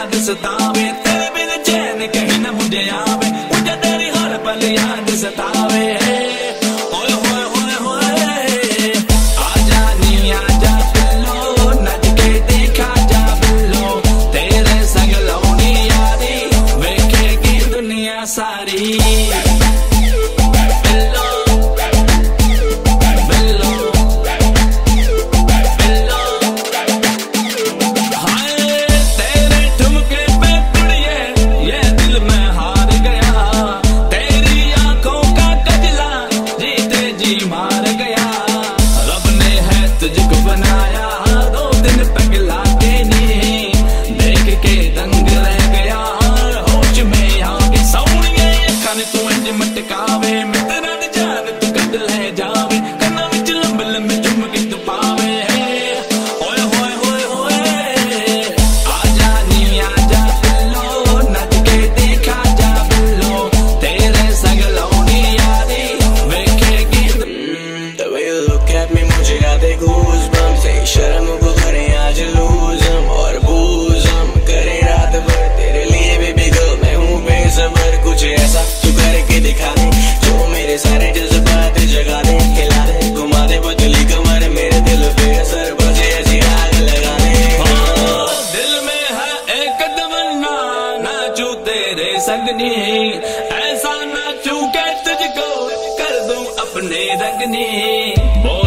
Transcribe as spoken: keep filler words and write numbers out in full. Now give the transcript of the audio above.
याद सतावे, तेरे बिन चैन कहीं न मुझे आवे, मुझे तेरी हर पल याद सतावे। ओए होए होए होए आजा नी आजा बिल्लो, नच के देखा जा बिल्लो, तेरे संग लौनी यारी वेखेगी दुनिया सारी। मार गया रब ने है तुझको बनाया, दो दिन पगला के नहीं देख के दंग रह गया, होश में आके सौनिए खाने तू इंज मटकावे, मित्रा दी जान तू कद ले जावे, कन्ना विच लंब लंबे चुम के तू पावे। ओए होए होए होए आजा नी आजा बिल्लो, नच के देखा जा बिल्लो, तेरे संग लौनी यारी वेखेगी। The way you look at me मुझे आते goosebumps, ऐ शर्म को करें आज lose हम और booze हम करें रात भर तेरे लिए baby girl, मैं हूँ बेसब्र, कुछ ऐसा तू करके दिखा दे जो मेरे सारे जज्बात जगा दे, हिला दे घुमा दे पतली कमर, मेरे दिल पे असर बजे ऐसी आग लगा दे। दिल में है एक तमन्ना नाचूं तेरे संग नी, ऐसा नाचूं के तुझको कर दूं अपने रंग नी।